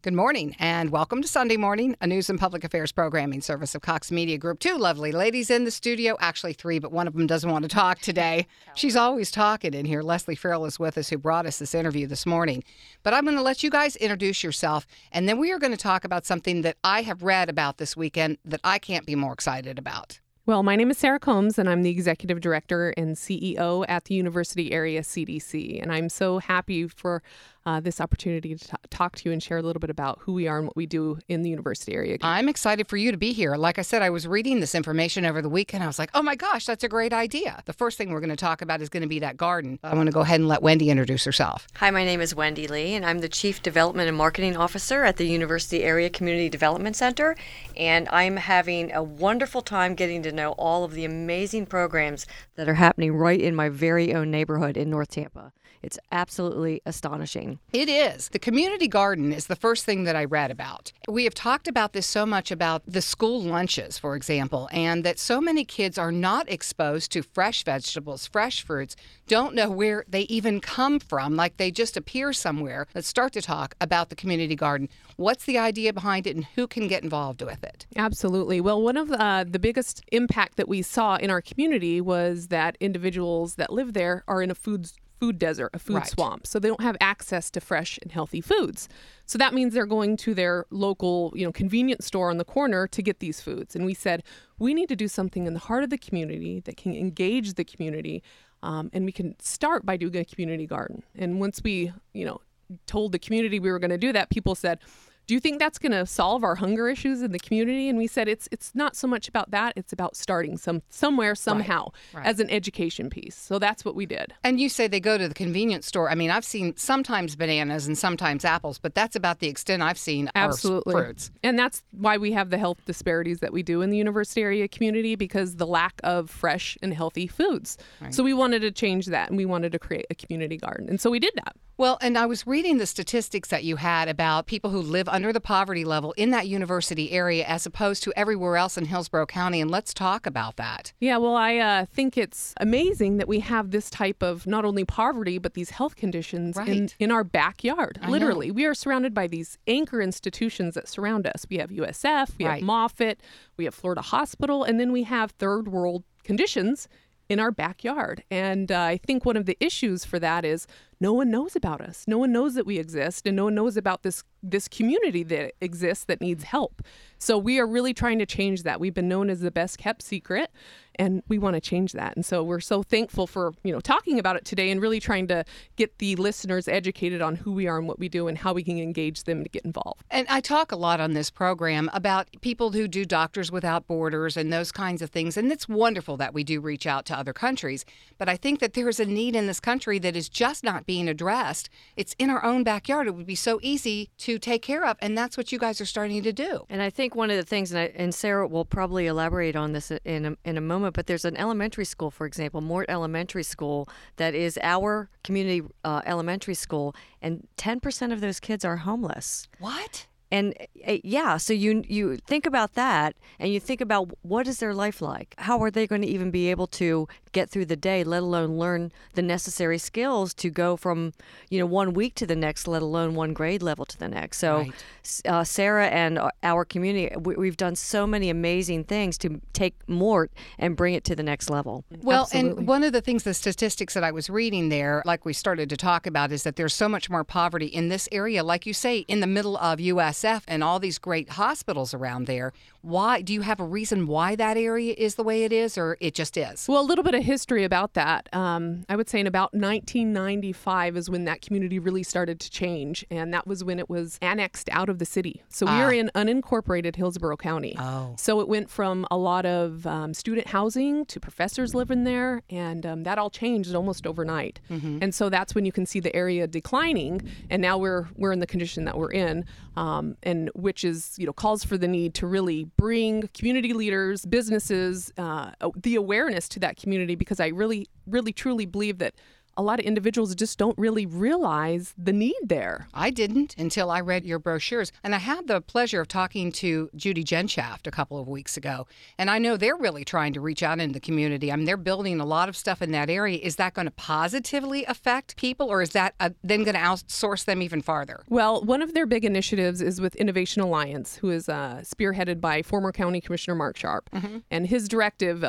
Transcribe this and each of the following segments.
Good morning and welcome to Sunday Morning, a news and public affairs programming service of Cox Media Group. Two lovely ladies in the studio, actually three, but one of them doesn't want to talk today. She's always talking in here. Leslie Farrell is with us, who brought us this interview this morning. But I'm going to let you guys introduce yourself, and then we are going to talk about something that I have read about this weekend that I can't be more excited about. Well, my name is Sarah Combs, and I'm the Executive Director and CEO at the University Area CDC. And I'm so happy for this opportunity to talk to you and share a little bit about who we are and what we do in the university area. I'm excited for you to be here. Like I said, I was reading this information over the weekend. I was like, oh my gosh, that's a great idea. The first thing we're going to talk about is going to be that garden. I want to go ahead and let Wendy introduce herself. Hi, my name is Wendy Lee, and I'm the Chief Development and Marketing Officer at the University Area Community Development Center. And I'm having a wonderful time getting to know all of the amazing programs that are happening right in my very own neighborhood in North Tampa. It's absolutely astonishing. It is. The community garden is the first thing that I read about. We have talked about this so much about the school lunches, for example, and that so many kids are not exposed to fresh vegetables, fresh fruits, don't know where they even come from, like they just appear somewhere. Let's start to talk about the community garden. What's the idea behind it and who can get involved with it? Absolutely. Well, one of the biggest impact that we saw in our community was that individuals that live there are in a food desert, a food swamp. So they don't have access to fresh and healthy foods. So that means they're going to their local, convenience store on the corner to get these foods. And we said, we need to do something in the heart of the community that can engage the community. And we can start by doing a community garden. And once we, told the community we were going to do that, people said, do you think that's going to solve our hunger issues in the community? And we said, it's not so much about that. It's about starting somewhere, somehow, as an education piece. So that's what we did. And you say they go to the convenience store. I mean, I've seen sometimes bananas and sometimes apples, but that's about the extent I've seen Absolutely. Our fruits. And that's why we have the health disparities that we do in the university area community, because the lack of fresh and healthy foods. Right. So we wanted to change that, and we wanted to create a community garden. And so we did that. Well, and I was reading the statistics that you had about people who live under the poverty level in that university area as opposed to everywhere else in Hillsborough County. And let's talk about that. Yeah, well, I think it's amazing that we have this type of not only poverty, but these health conditions in our backyard. Literally, we are surrounded by these anchor institutions that surround us. We have USF, we have Moffitt, we have Florida Hospital, and then we have third world conditions in our backyard. And I think one of the issues for that is no one knows about us. No one knows that we exist, and no one knows about this community that exists that needs help. So we are really trying to change that. We've been known as the best kept secret, and we want to change that. And so we're so thankful for, talking about it today and really trying to get the listeners educated on who we are and what we do and how we can engage them to get involved. And I talk a lot on this program about people who do Doctors Without Borders and those kinds of things. And it's wonderful that we do reach out to other countries. But I think that there is a need in this country that is just not being addressed. It's in our own backyard. It would be so easy to take care of. And that's what you guys are starting to do. And I think one of the things, and Sarah will probably elaborate on this in a moment, but there's an elementary school, for example, Mort Elementary School, that is our community elementary school, and 10% of those kids are homeless. What? And so you think about that, and you think about what is their life like? How are they going to even be able to get through the day, let alone learn the necessary skills to go from, 1 week to the next, let alone one grade level to the next. So Sarah and our community, we've done so many amazing things to take Mort and bring it to the next level. Well, Absolutely. And one of the things, the statistics that I was reading there, like we started to talk about, is that there's so much more poverty in this area, like you say, in the middle of USF and all these great hospitals around there. Why? Do you have a reason why that area is the way it is, or it just is? Well, a little bit of history about that. I would say in about 1995 is when that community really started to change, and that was when it was annexed out of the city. So we are in unincorporated Hillsborough County. Oh. So it went from a lot of student housing to professors living there, and that all changed almost overnight. Mm-hmm. And so that's when you can see the area declining, and now we're in the condition that we're in, and which is, calls for the need to really bring community leaders, businesses, the awareness to that community, because I really, really, truly believe that a lot of individuals just don't really realize the need there. I didn't until I read your brochures. And I had the pleasure of talking to Judy Genshaft a couple of weeks ago. And I know they're really trying to reach out into the community. I mean, they're building a lot of stuff in that area. Is that going to positively affect people, or is that then going to outsource them even farther? Well, one of their big initiatives is with Innovation Alliance, who is spearheaded by former County Commissioner Mark Sharp. Mm-hmm. And his directive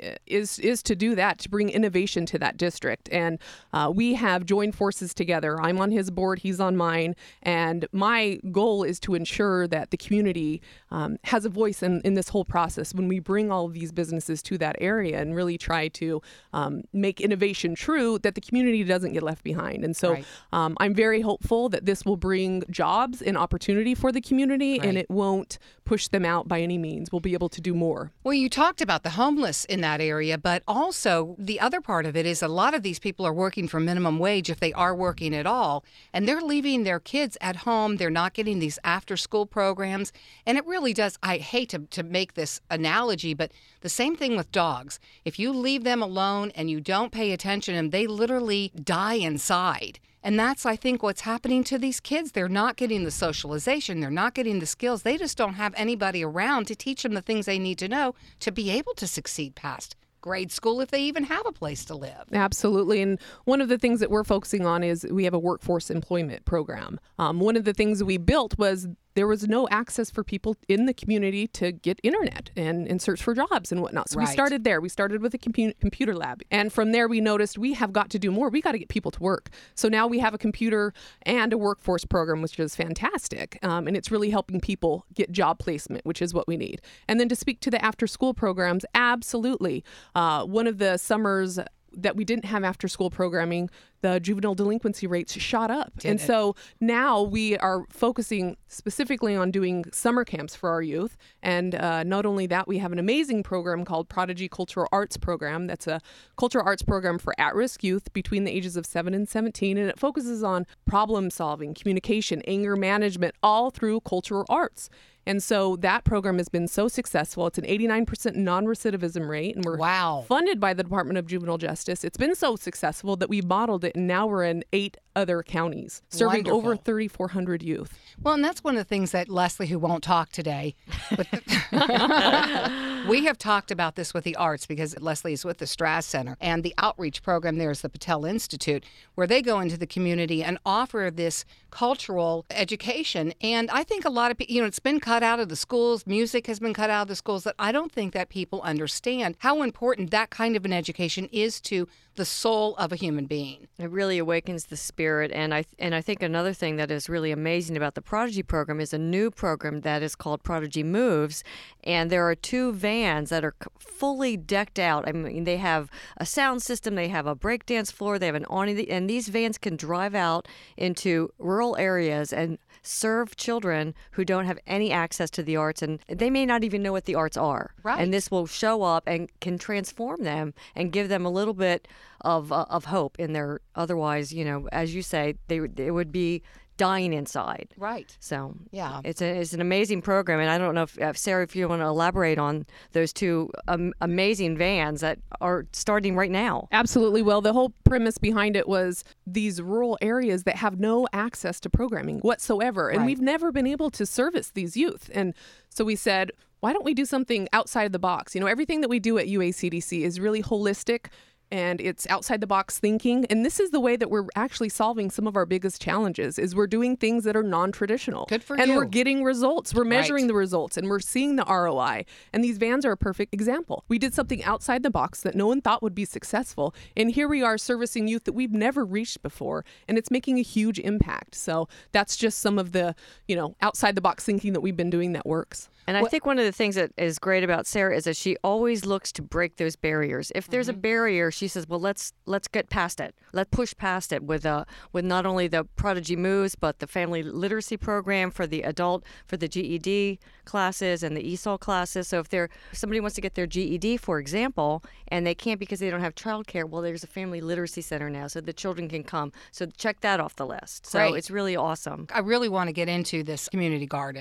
is to do that, to bring innovation to that district. And we have joined forces together. I'm on his board, he's on mine, and my goal is to ensure that the community has a voice in this whole process when we bring all of these businesses to that area and really try to make innovation true, that the community doesn't get left behind. And so right. I'm very hopeful that this will bring jobs and opportunity for the community, right. and it won't push them out by any means. We'll be able to do more. Well, you talked about the homeless in that area, but also the other part of it is a lot of these people are working for minimum wage if they are working at all, and they're leaving their kids at home. They're not getting these after-school programs, and it really does, I hate to make this analogy, but the same thing with dogs. If you leave them alone and you don't pay attention to them, they literally die inside. And that's, I think, what's happening to these kids. They're not getting the socialization. They're not getting the skills. They just don't have anybody around to teach them the things they need to know to be able to succeed past grade school, if they even have a place to live. Absolutely. And one of the things that we're focusing on is we have a workforce employment program. One of the things we built was there was no access for people in the community to get internet and search for jobs and whatnot. So right. We started there. We started with a computer lab. And from there, we noticed we have got to do more. We got to get people to work. So now we have a computer and a workforce program, which is fantastic. And it's really helping people get job placement, which is what we need. And then to speak to the after-school programs, absolutely. One of the summers that we didn't have after-school programming, the juvenile delinquency rates shot up. So now we are focusing specifically on doing summer camps for our youth. And not only that, we have an amazing program called Prodigy Cultural Arts Program. That's a cultural arts program for at-risk youth between the ages of 7 and 17. And it focuses on problem solving, communication, anger management, all through cultural arts. And so that program has been so successful. It's an 89% non-recidivism rate, and we're funded by the Department of Juvenile Justice. It's been so successful that we modeled it, and now we're in 8 other counties, serving over 3,400 youth. Well, and that's one of the things that Leslie, who won't talk today, we have talked about this with the arts, because Leslie is with the Strass Center, and the outreach program there is the Patel Institute, where they go into the community and offer this cultural education. And I think a lot of people, it's been cut out of the schools. Music has been cut out of the schools. That I don't think that people understand how important that kind of an education is to the soul of a human being. It really awakens the spirit. And I think another thing that is really amazing about the Prodigy program is a new program that is called Prodigy Moves. And there are 2 vans that are fully decked out. I mean, they have a sound system, they have a breakdance floor, they have an awning, and these vans can drive out into rural areas and serve children who don't have any access to the arts, and they may not even know what the arts are. Right. And this will show up and can transform them and give them a little bit of hope in their otherwise, as you say, they would be dying inside. Right. So yeah, it's an amazing program, and I don't know if Sarah, if you want to elaborate on those 2 amazing vans that are starting right now. Absolutely. Well, the whole premise behind it was these rural areas that have no access to programming whatsoever, and we've never been able to service these youth. And so we said, why don't we do something outside the box? Everything that we do at UACDC is really holistic, and it's outside the box thinking. And this is the way that we're actually solving some of our biggest challenges, is we're doing things that are non-traditional. Good for you. And we're getting results. We're measuring the results, and we're seeing the ROI. And these vans are a perfect example. We did something outside the box that no one thought would be successful. And here we are servicing youth that we've never reached before. And it's making a huge impact. So that's just some of the, outside the box thinking that we've been doing that works. And I think one of the things that is great about Sarah is that she always looks to break those barriers. If there's a barrier, she says, well, let's get past it. Let's push past it with not only the Prodigy Moves, but the family literacy program for the GED classes and the ESOL classes. So if somebody wants to get their GED, for example, and they can't because they don't have childcare, well, there's a family literacy center now, so the children can come. So check that off the list. So it's really awesome. I really want to get into this community garden.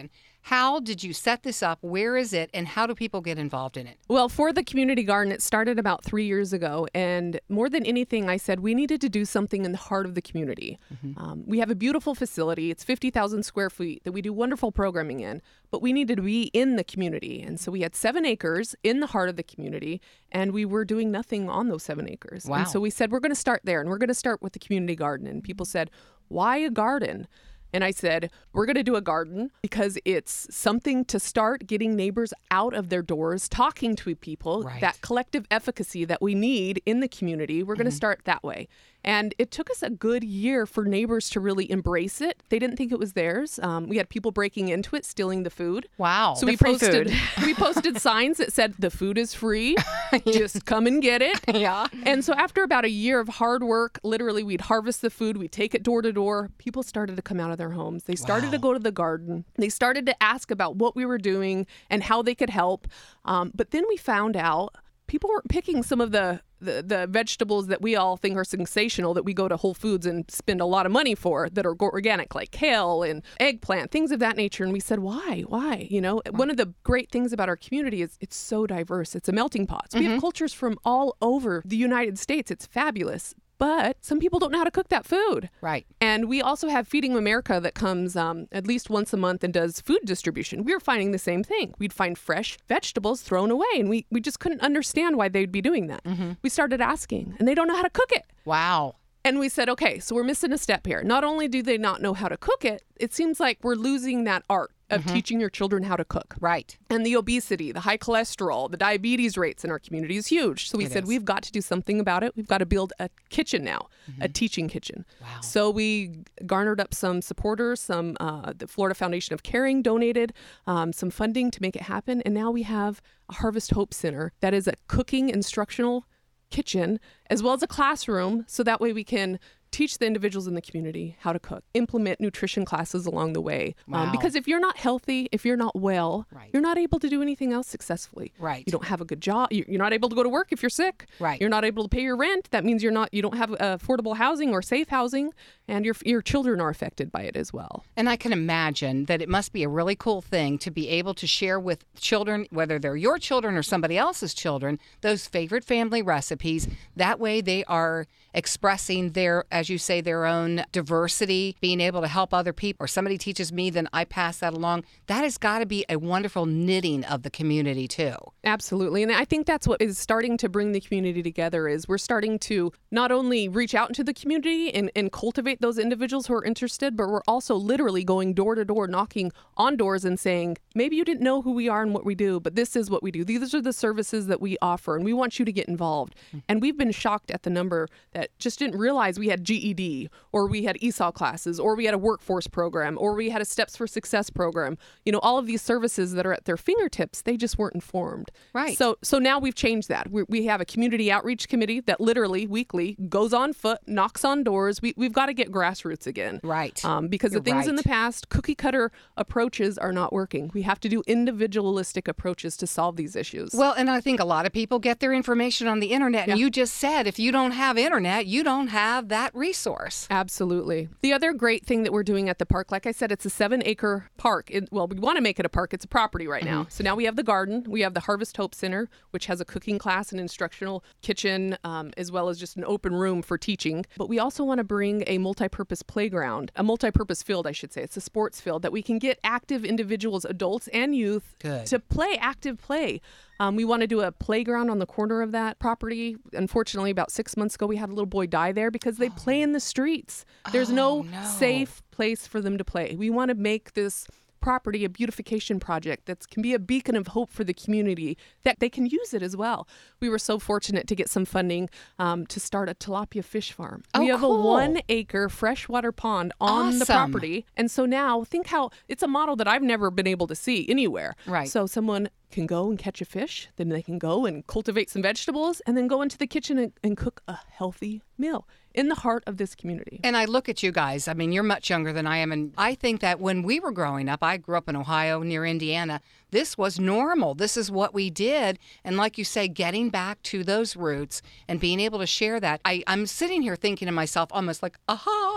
How did you set this up? Where is it? And how do people get involved in it? Well, for the community garden, it started about 3 years ago. And more than anything, I said we needed to do something in the heart of the community. We have a beautiful facility. It's 50,000 square feet that we do wonderful programming in, but we needed to be in the community. And so we had 7 acres in the heart of the community, and we were doing nothing on those 7 acres. Wow. And so we said, we're going to start there, and we're going to start with the community garden. And people said, why a garden? And I said, we're going to do a garden because it's something to start getting neighbors out of their doors, talking to people, Right. that collective efficacy that we need in the community. We're going to start that way. And it took us a good year for neighbors to really embrace it. They didn't think it was theirs. We had people breaking into it, stealing the food. Wow. So The we free posted food. we posted signs that said the food is free. Just come and get it. Yeah. And so after about a year of hard work, literally we'd harvest the food, we'd take it door to door. People started to come out of their homes. They started to go to the garden. They started to ask about what we were doing and how they could help. But then we found out people weren't picking some of the vegetables that we all think are sensational that we go to Whole Foods and spend a lot of money for that are organic, like kale and eggplant, things of that nature. And we said, why? You know, one of the great things about our community is it's so diverse. It's a melting pot. So we have cultures from all over the United States. It's fabulous. But some people don't know how to cook that food. Right. And we also have Feeding America that comes at least once a month and does food distribution. We were finding the same thing. We'd find fresh vegetables thrown away, and we just couldn't understand why they'd be doing that. We started asking, and they don't know how to cook it. Wow. And we said, okay, so we're missing a step here. Not only do they not know how to cook it, it seems like we're losing that art of teaching your children how to cook. Right. And the obesity, the high cholesterol, the diabetes rates in our community is huge. So we said, we've got to do something about it. We've got to build a kitchen now, a teaching kitchen. Wow. So we garnered up some supporters, the Florida Foundation of Caring donated some funding to make it happen. And now we have a Harvest Hope Center that is a cooking instructional kitchen as well as a classroom. So that way we can teach the individuals in the community how to cook, implement nutrition classes along the way. Wow. Because if you're not healthy, if you're not well, Right. you're not able to do anything else successfully. Right. You don't have a good job. You're not able to go to work if you're sick. Right. You're not able to pay your rent. That means you don't have affordable housing or safe housing, and your children are affected by it as well. And I can imagine that it must be a really cool thing to be able to share with children, whether they're your children or somebody else's children, those favorite family recipes. That way they are expressing their, as you say, their own diversity, being able to help other people, or somebody teaches me, then I pass that along. That has got to be a wonderful knitting of the community too. Absolutely. And I think that's what is starting to bring the community together is we're starting to not only reach out into the community and cultivate those individuals who are interested, but we're also literally going door to door, knocking on doors and saying, maybe you didn't know who we are and what we do, but this is what we do. These are the services that we offer, and we want you to get involved. And we've been shocked at the number that just didn't realize we had GED, or we had ESOL classes, or we had a workforce program, or we had a Steps for Success program. You know, all of these services that are at their fingertips, they just weren't informed. Right. So now we've changed that. We have a community outreach committee that literally weekly goes on foot, knocks on doors. We've got to get grassroots again. Right. Because You're the things in right. the past, cookie cutter approaches are not working. We have to do individualistic approaches to solve these issues. Well, and I think a lot of people get their information on the internet. And you just said, if you don't have internet, you don't have that resource. Absolutely. The other great thing that we're doing at the park, like I said, it's a 7-acre park. We want to make it a park. It's a property right now. So now we have the garden. We have the Harvest Hope Center, which has a cooking class, an instructional kitchen, as well as just an open room for teaching. But we also want to bring a multi-purpose playground, a multi-purpose field, I should say. It's a sports field that we can get active individuals, adults and youth, Good. to play active play. We want to do a playground on the corner of that property. Unfortunately, about 6 months ago, we had a little boy die there because they play in the streets. There's no safe place for them to play. We want to make this property a beautification project that can be a beacon of hope for the community, that they can use it as well. We were so fortunate to get some funding to start a tilapia fish farm. Oh, we have cool. a 1-acre freshwater pond on the Awesome. property. And so now think how it's a model that I've never been able to see anywhere. Right. So someone can go and catch a fish, then they can go and cultivate some vegetables, and then go into the kitchen and cook a healthy meal in the heart of this community. And I look at you guys. I mean, you're much younger than I am. And I think that when we were growing up, I grew up in Ohio near Indiana. This was normal. This is what we did. And like you say, getting back to those roots and being able to share that. I'm sitting here thinking to myself almost like, aha,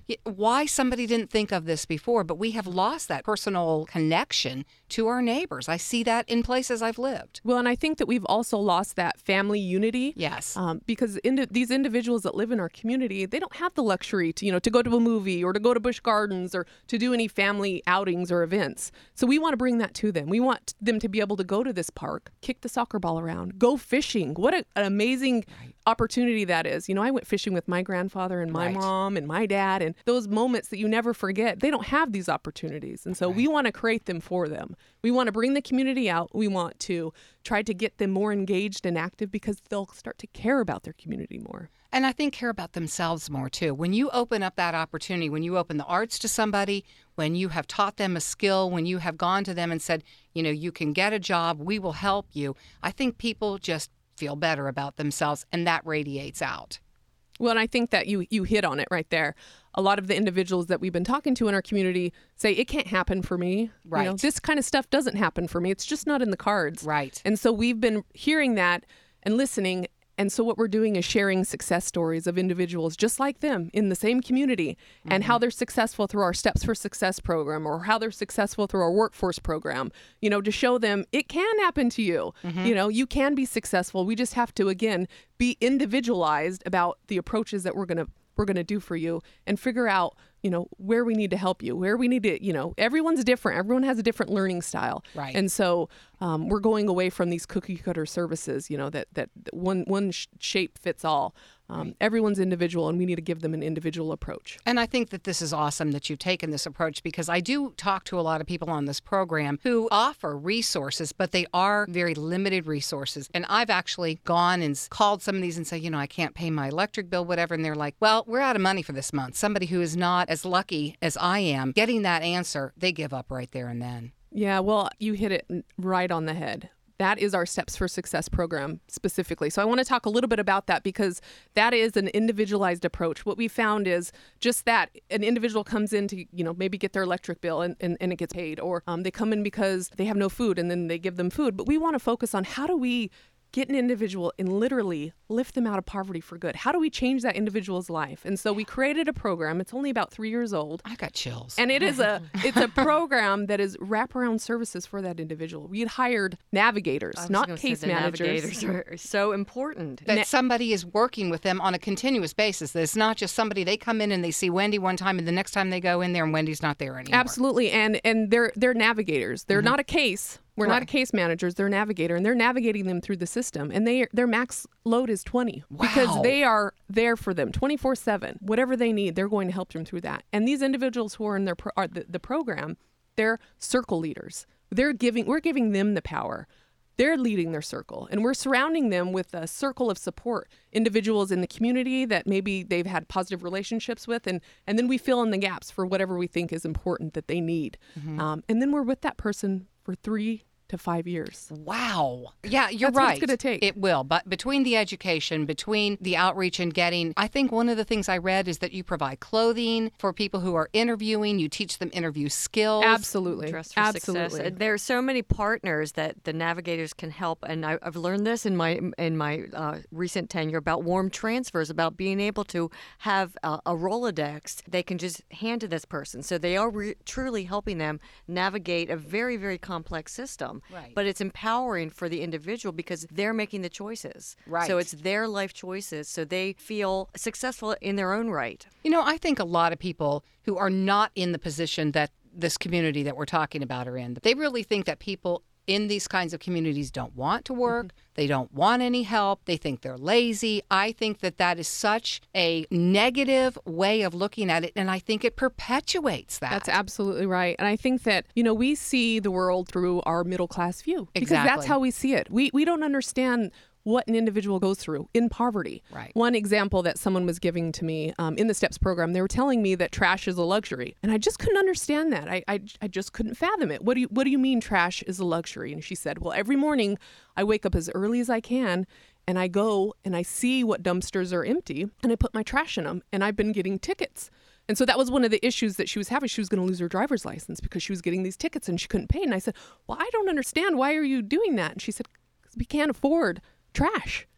why somebody didn't think of this before, but we have lost that personal connection to our neighbors. I see that in places I've lived. Well, and I think that we've also lost that family unity. Yes. Because these individuals that live in our community, they don't have the luxury to, to go to a movie or to go to Busch Gardens or to do any family outings or events. So we want to bring that to them. We want them to be able to go to this park, kick the soccer ball around, go fishing. What an amazing opportunity that is. I went fishing with my grandfather and my mom and my dad, and those moments that you never forget, they don't have these opportunities. And so we want to create them for them. We want to bring the community out. We want to try to get them more engaged and active because they'll start to care about their community more. And I think care about themselves more too. When you open up that opportunity, when you open the arts to somebody, when you have taught them a skill, when you have gone to them and said, you can get a job, we will help you, I think people just feel better about themselves, and that radiates out. Well, and I think that you hit on it right there. A lot of the individuals that we've been talking to in our community say, it can't happen for me. Right. This kind of stuff doesn't happen for me. It's just not in the cards. Right. And so we've been hearing that and listening. And so what we're doing is sharing success stories of individuals just like them in the same community and how they're successful through our Steps for Success program or how they're successful through our workforce program, to show them it can happen to you. You can be successful. We just have to, again, be individualized about the approaches that we're going to do for you and figure out, where we need to help you, where we need to, everyone's different. Everyone has a different learning style. Right. And so we're going away from these cookie cutter services, that one shape fits all. Everyone's individual, and we need to give them an individual approach. And I think that this is awesome that you've taken this approach, because I do talk to a lot of people on this program who offer resources, but they are very limited resources. And I've actually gone and called some of these and say, I can't pay my electric bill, whatever. And they're like, well, we're out of money for this month. Somebody who is not as lucky as I am getting that answer, they give up right there and then. Yeah, well, you hit it right on the head. That is our Steps for Success program specifically. So I want to talk a little bit about that because that is an individualized approach. What we found is just that an individual comes in to, maybe get their electric bill and it gets paid, or they come in because they have no food and then they give them food. But we want to focus on how do we get an individual and literally lift them out of poverty for good. How do we change that individual's life? And so we created a program. It's only about 3 years old. I got chills. And it's a program that is wraparound services for that individual. We had hired navigators, not case managers. Navigators are so important. That somebody is working with them on a continuous basis. That it's not just somebody, they come in and they see Wendy one time and the next time they go in there and Wendy's not there anymore. Absolutely. And they're navigators. They're not a case. We're not case managers. They're navigator, and they're navigating them through the system. And their max load is 20 because they are there for them 24/7. Whatever they need, they're going to help them through that. And these individuals who are in the program, they're circle leaders. We're giving them the power. They're leading their circle, and we're surrounding them with a circle of support, individuals in the community that maybe they've had positive relationships with, and then we fill in the gaps for whatever we think is important that they need. And then we're with that person for 3 to 5 years. Wow. Yeah, you're That's right. what it's going to take. It will. But between the education, between the outreach and getting, I think one of the things I read is that you provide clothing for people who are interviewing. You teach them interview skills. Absolutely. Dress for Absolutely. Success. There are so many partners that the navigators can help. And I've learned this in my recent tenure about warm transfers, about being able to have a Rolodex they can just hand to this person. So they are truly helping them navigate a very, very complex system. Right. But it's empowering for the individual because they're making the choices. Right. So it's their life choices. So they feel successful in their own right. I think a lot of people who are not in the position that this community that we're talking about are in, they really think that people in these kinds of communities don't want to work. They don't want any help. They think they're lazy. I think that is such a negative way of looking at it, and I think it perpetuates that. That's absolutely right. And I think that, we see the world through our middle class view. Because that's how we see it. We don't understand what an individual goes through in poverty. Right. One example that someone was giving to me in the STEPS program, they were telling me that trash is a luxury. And I just couldn't understand that. I just couldn't fathom it. What do you mean trash is a luxury? And she said, well, every morning I wake up as early as I can and I go and I see what dumpsters are empty and I put my trash in them, and I've been getting tickets. And so that was one of the issues that she was having. She was going to lose her driver's license because she was getting these tickets and she couldn't pay. And I said, well, I don't understand. Why are you doing that? And she said, because we can't afford trash.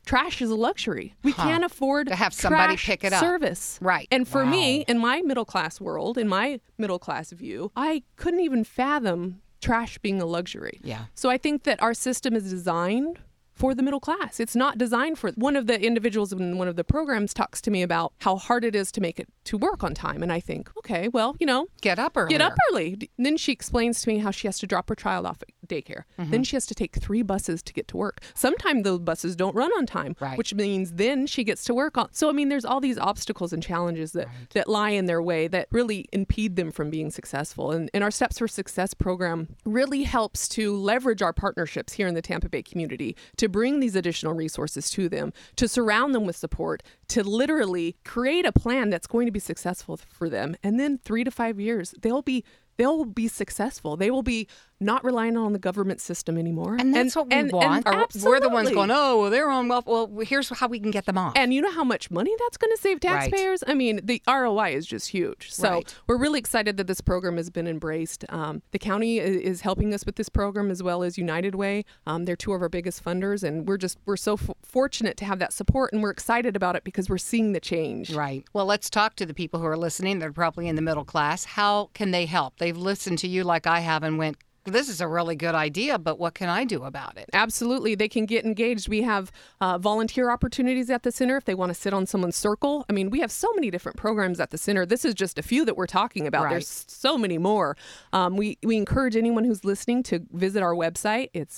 trash is a luxury. We can't afford to have somebody trash pick it up. Service. Right. And for Wow. me, in my middle class world, in my middle class view, I couldn't even fathom trash being a luxury. Yeah. So I think that our system is designed for the middle class. It's not designed for one of the individuals in one of the programs talks to me about how hard it is to make it to work on time. And I think, okay, well, get up early. Get up early. And then she explains to me how she has to drop her child off at daycare. Then she has to take 3 buses to get to work. Sometimes the buses don't run on time, Right. which means then she gets to work on. So, I mean, there's all these obstacles and challenges that lie in their way that really impede them from being successful. And our Steps for Success program really helps to leverage our partnerships here in the Tampa Bay community to bring these additional resources to them, to surround them with support, to literally create a plan that's going to be successful for them. And then 3 to 5 years, they'll be successful. They will be not relying on the government system anymore. And that's what we want. And We're the ones absolutely. going, oh, well, they're on welfare. Well, here's how we can get them off. And you know how much money that's going to save taxpayers? I mean, the ROI is just huge. So Right. we're really excited that this program has been embraced. The county is helping us with this program as well as United Way. They're 2 of our biggest funders, and we're so fortunate to have that support, and we're excited about it because we're seeing the change. Right. Well, let's talk to the people who are listening. They're probably in the middle class. How can they help? They've listened to you like I have and went, this is a really good idea, but what can I do about it? Absolutely. They can get engaged. We have volunteer opportunities at the center if they want to sit on someone's circle. I mean, we have so many different programs at the center. This is just a few that we're talking about. Right. There's so many more. We encourage anyone who's listening to visit our website. It's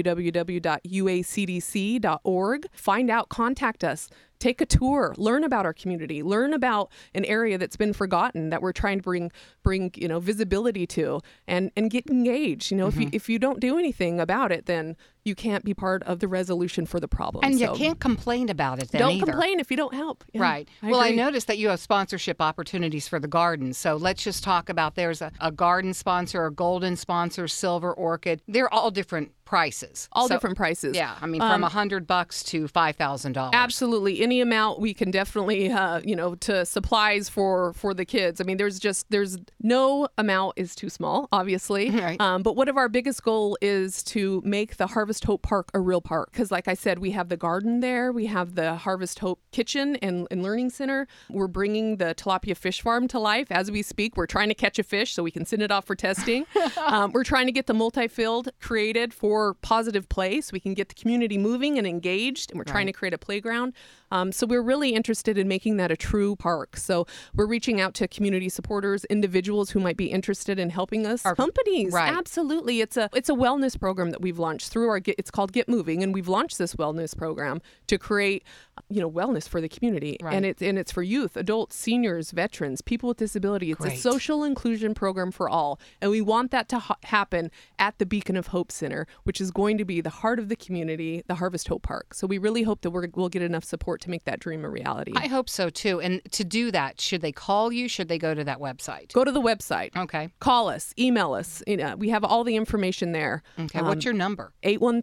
www.uacdc.org. Find out, contact us. Take a tour, learn about our community, learn about an area that's been forgotten that we're trying to bring visibility to, and get engaged. If you don't do anything about it, then you can't be part of the resolution for the problem. And So you can't complain about it then don't either. complain if you don't help. Yeah, Right. I Well, I agree. noticed that you have sponsorship opportunities for the garden. So let's just talk about there's a garden sponsor, a golden sponsor, silver orchid. They're all different prices. All So- different prices. Yeah. I mean, from $100 to $5,000. Absolutely. Any amount we can definitely, to supplies for the kids. I mean, there's no amount is too small, obviously. Right. But one of our biggest goal is to make the Harvest Hope Park a real park. Because like I said, we have the garden there. We have the Harvest Hope Kitchen and Learning Center. We're bringing the tilapia fish farm to life as we speak. We're trying to catch a fish so we can send it off for testing. We're trying to get the multi-field created for positive play so we can get the community moving and engaged. And we're trying to create a playground. So we're really interested in making that a true park. So we're reaching out to community supporters, individuals who might be interested in helping us. Companies, right. Absolutely. It's a wellness program that we've launched through it's called Get Moving, and we've launched this wellness program to create, wellness for the community. Right. And it's for youth, adults, seniors, veterans, people with disability. It's Great. a social inclusion program for all, and we want that to happen at the Beacon of Hope Center, which is going to be the heart of the community, the Harvest Hope Park. So we really hope that we'll get enough support to make that dream a reality. I hope so too. And to do that, should they call you? Should they go to that website? Go to the website. Okay. Call us, email us. We have all the information there. Okay. What's your number?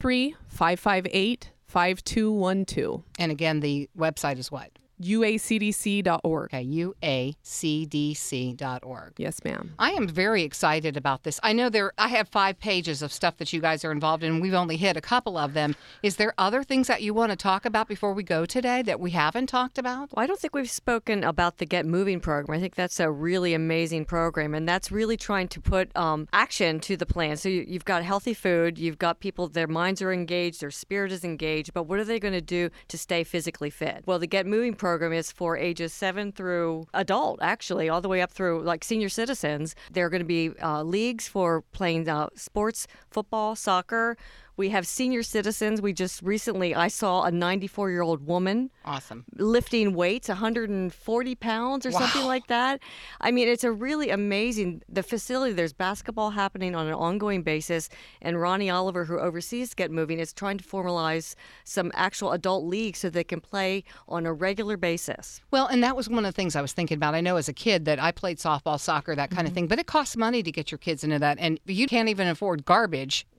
813-558-5212. And again, the website is what? uacdc.org. Okay, uacdc.org. Yes, ma'am. I am very excited about this. I know I have 5 pages of stuff that you guys are involved in. We've only hit a couple of them. Is there other things that you want to talk about before we go today that we haven't talked about? Well, I don't think we've spoken about the Get Moving program. I think that's a really amazing program, and that's really trying to put action to the plan. So you've got healthy food, you've got people, their minds are engaged, their spirit is engaged, but what are they going to do to stay physically fit? Well, the Get Moving program is for ages 7 through adult, actually, all the way up through like senior citizens. There are going to be leagues for playing sports, football, soccer. We have senior citizens. I saw a 94-year-old woman Awesome. lifting weights, 140 pounds or something like that. I mean, it's a really amazing, the facility, there's basketball happening on an ongoing basis, and Ronnie Oliver, who oversees Get Moving, is trying to formalize some actual adult leagues so they can play on a regular basis. Well, and that was one of the things I was thinking about. I know as a kid that I played softball, soccer, that kind of thing, but it costs money to get your kids into that. And if you can't even afford garbage,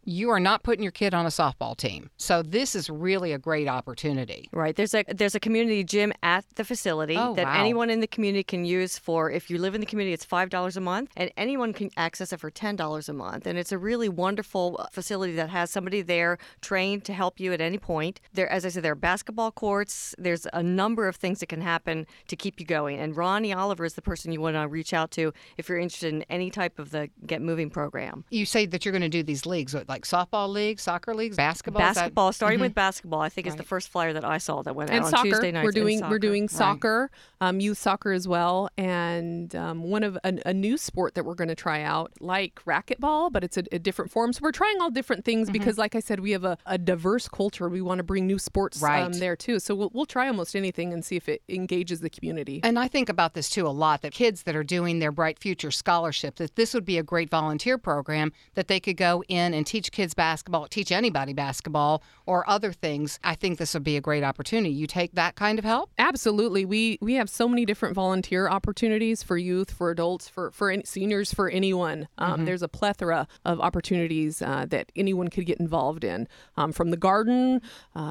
you are not putting your kid on a softball team. So this is really a great opportunity. Right. There's a community gym at the facility that anyone in the community can use for, if you live in the community, it's $5 a month, and anyone can access it for $10 a month. And it's a really wonderful facility that has somebody there trained to help you at any point. There, as I said, there are basketball courts. There's a number of things that can happen to keep you going. And Ronnie Oliver is the person you want to reach out to if you're interested in any type of the Get Moving program. You say that you're going to do these leagues, like softball leagues, soccer leagues, basketball? Basketball, starting with basketball, I think is the first flyer that I saw that went out on Tuesday nights. We're doing soccer, youth soccer as well, and one of a new sport that we're going to try out, like racquetball, but it's a different form. So we're trying all different things because, like I said, we have a diverse culture. We want to bring new sports there too. So we'll try almost anything and see if it engages the community. And I think about this too a lot, that kids that are doing their Bright Future Scholarship, that this would be a great volunteer program that they could go in and teach kids basketball, teach anybody basketball or other things. I think this would be a great opportunity. You take that kind of help? Absolutely. We have so many different volunteer opportunities for youth, for adults, for seniors, for anyone. There's a plethora of opportunities that anyone could get involved in, from the garden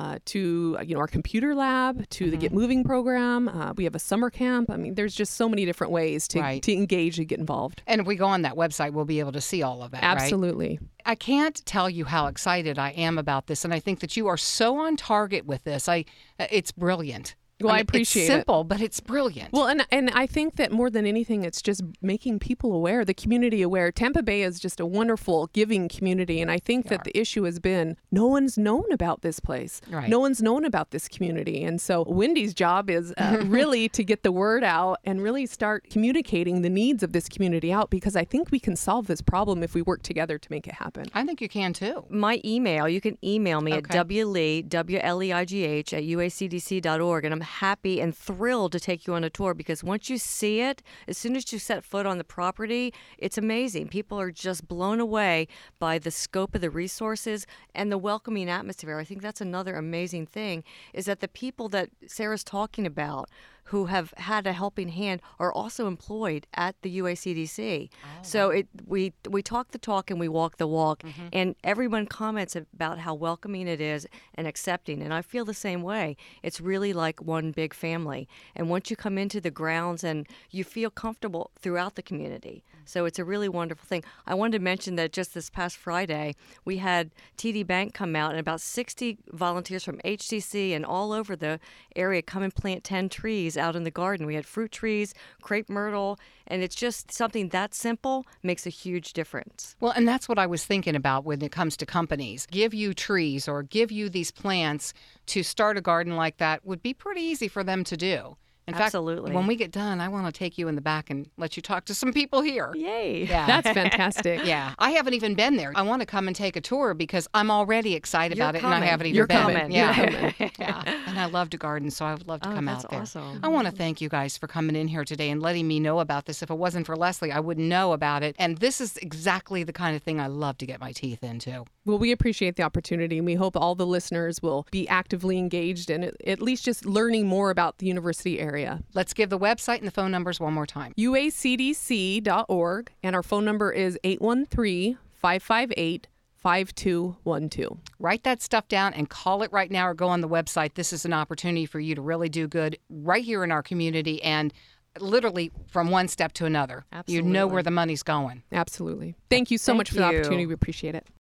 to our computer lab to the Get Moving program. We have a summer camp. I mean, there's just so many different ways to engage and get involved. And if we go on that website, we'll be able to see all of that. Absolutely. Right? I can't tell you how excited I am about this, and I think that you are so on target with this. It's brilliant. Well, I appreciate it. It's simple, but it's brilliant. Well, and I think that more than anything, it's just making people aware, the community aware. Tampa Bay is just a wonderful, giving community, and I think that the issue has been no one's known about this place. Right. No one's known about this community, and so Wendy's job is really to get the word out and really start communicating the needs of this community out, because I think we can solve this problem if we work together to make it happen. I think you can too. My email, you can email me at wleigh, W-L-E-I-G-H, at uacdc.org, and I'm happy and thrilled to take you on a tour, because once you see it, as soon as you set foot on the property, it's amazing. People are just blown away by the scope of the resources and the welcoming atmosphere. I think that's another amazing thing, is that the people that Sarah's talking about who have had a helping hand are also employed at the UACDC. So we talk the talk and we walk the walk, and everyone comments about how welcoming it is and accepting. And I feel the same way. It's really like one big family. And once you come into the grounds, and you feel comfortable throughout the community. So it's a really wonderful thing. I wanted to mention that just this past Friday, we had TD Bank come out, and about 60 volunteers from HTC and all over the area come and plant 10 trees out in the garden. We had fruit trees, crepe myrtle, and it's just something that simple makes a huge difference. Well, and that's what I was thinking about when it comes to companies. Give you trees or give you these plants to start a garden like that would be pretty easy for them to do. In Absolutely. fact, when we get done, I want to take you in the back and let you talk to some people here. Yay. Yeah. That's fantastic. Yeah. I haven't even been there. I want to come and take a tour because I'm already excited You're about it, coming. and I haven't even You're been. coming. Yeah. You're coming. Yeah. And I love to garden, so I would love to come out there. That's awesome. I want to thank you guys for coming in here today and letting me know about this. If it wasn't for Leslie, I wouldn't know about it. And this is exactly the kind of thing I love to get my teeth into. Well, we appreciate the opportunity, and we hope all the listeners will be actively engaged in at least just learning more about the university area. Let's give the website and the phone numbers one more time. uacdc.org, and our phone number is 813-558-5212. Write that stuff down and call it right now, or go on the website. This is an opportunity for you to really do good right here in our community, and literally from one step to another. Absolutely. You know where the money's going. Absolutely. Thank you so much for the opportunity. We appreciate it.